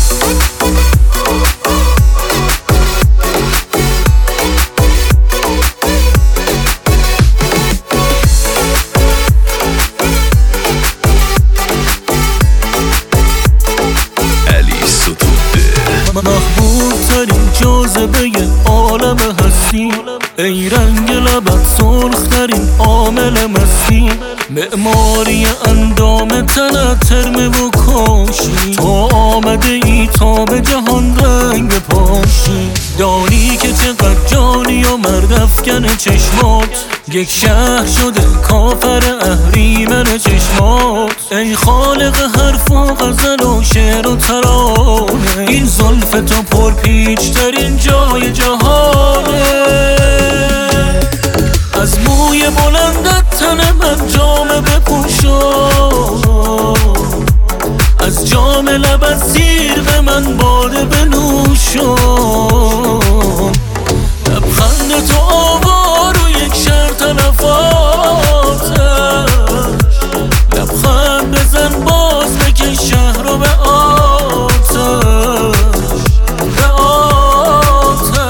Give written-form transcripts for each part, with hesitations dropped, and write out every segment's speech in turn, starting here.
محبوب ترین جاذبه عالم هستی، ای رنگ لبت سرخ ترین عامل مستی، معماری اندام تنت ترمه و کاشی، تو آمده ای تا به جهان رنگ پاشی. دانی که چقدر جانی و مرد افکن چشمات، یک شهر شده کافر اهریمن چشمات. ای خالق حرف و غزل و شعر و ترانه، این زلف تو پرپیچ ترین جای جهانه. از موی بلندت تن من جامه بپوشو، از جام لبت سیر به من باده بنوشو. لبخند تو آوار و یک شعر تلفاتش، لبخند بزن باز بکش شهر رو به آتش، به آتش.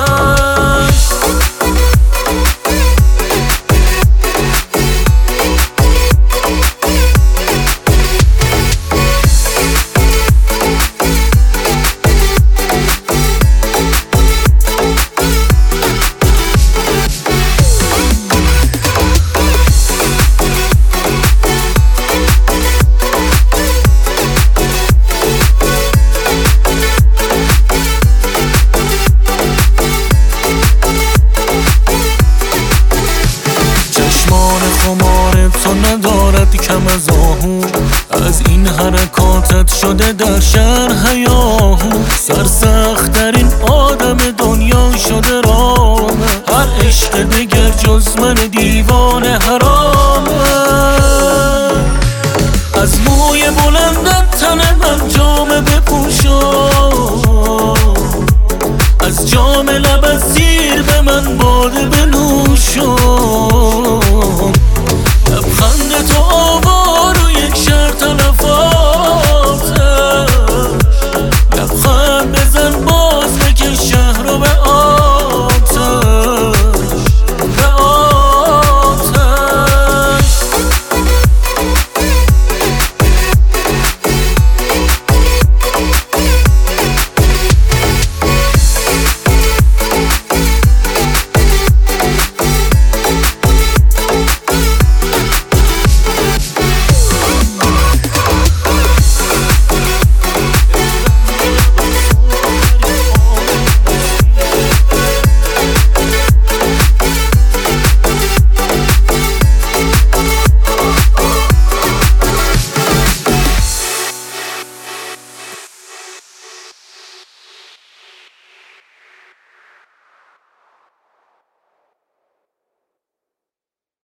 خمار تو ندارد کم از آهو، از این حرکاتت شده در شهر هیاهو. سرسخت ترین آدم دنیا شده رامه، هر عشق دگر جز من دیوانه حرامه. از موی بلندت تن من جامه بپوشو، از جام لبت سیر به من باده بنوشو.